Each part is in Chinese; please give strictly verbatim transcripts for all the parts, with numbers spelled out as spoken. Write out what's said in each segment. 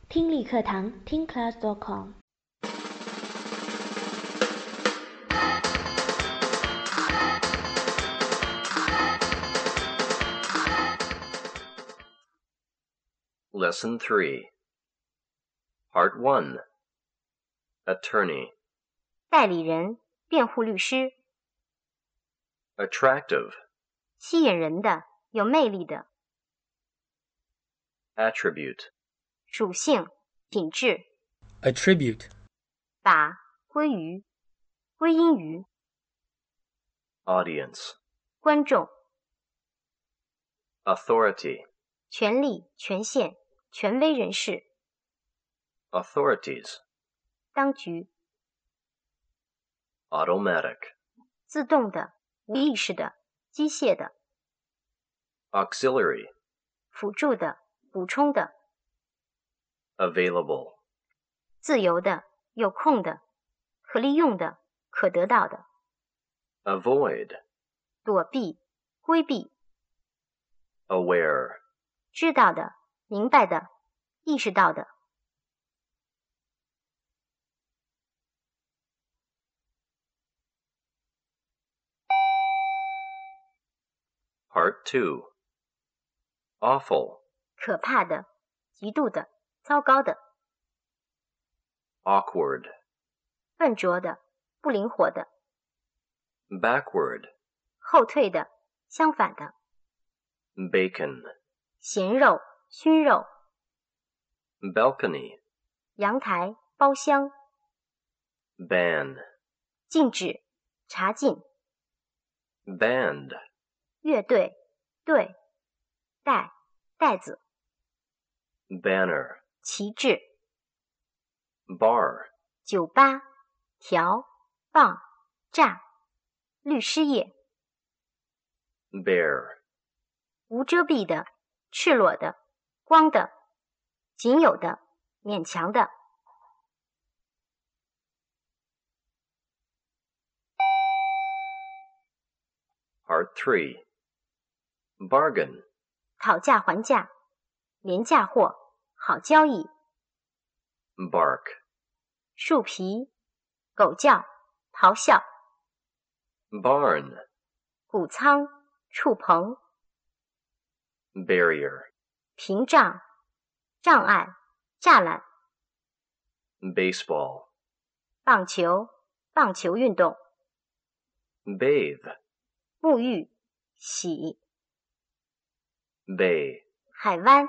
听力课堂听 class dot com。 Lesson three. Part one. Attorney. 代理人，辩护律师。 Attractive. 吸引人的，有魅力的。 Attribute. 属性，品质。 Attribute. 把，归于，归因于。 Audience. 观众。 Authority. 权力，权限，权威人士。 Authorities. 当局。 Automatic. 自动的，无意识的，机械的。 Auxiliary. 辅助的，补充的。 Available. 自由的，有空的，可利用的，可得到的。 Avoid. 躲避，规避。 Aware. 知道的，明白的，意识到的。 Part two. Awful. 可怕的，极度的，糟糕的。 Awkward. 笨拙的，不灵活的。 Backward. 后退的，相反的。 Bacon. 咸肉，熏肉。 Balcony. 阳台，包厢。 Ban. 禁止，查禁。 Band. 乐队，队，带，带子。 Banner. 旗帜。 Bar. 酒吧，条，棒，栅。律师业。 Bare. 无遮蔽的，赤裸的，光的，仅有的，勉强的。 Part three. Bargain. 讨价还价，廉价货，好交易。 Bark. 树皮，狗叫，咆哮。 Barn. 谷仓，畜棚。 Barrier. 屏障，障碍，栅栏。 Baseball. 棒球，棒球运动。 Bathe. 沐浴，洗。 Bay. 海湾。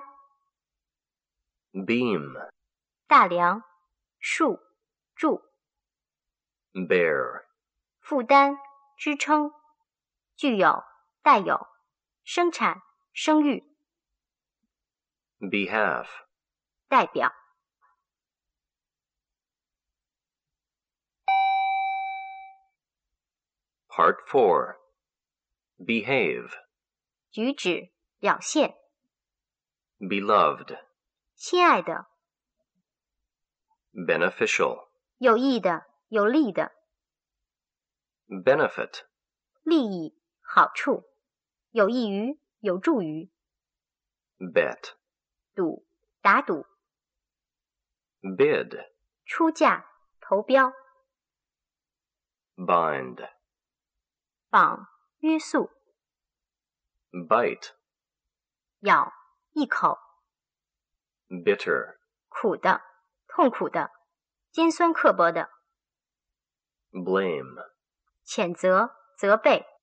Beam. 大梁，树，柱。 Bear. 负担，支撑。具有，带有。生产，生育。 Behalf. 代表。 Part four. Behave. 举止，表现。 Beloved. 亲爱的。 Beneficial. 有益的，有利的。 Benefit. 利益，好处。有益于，有助于。 Bet. 赌，打赌。 Bid. 出价，投标。 Bind. 绑，约束。 Bite. 咬，一口。 Bitter. 苦的，痛苦的，尖酸刻薄的。 Blame. 谴责，责备。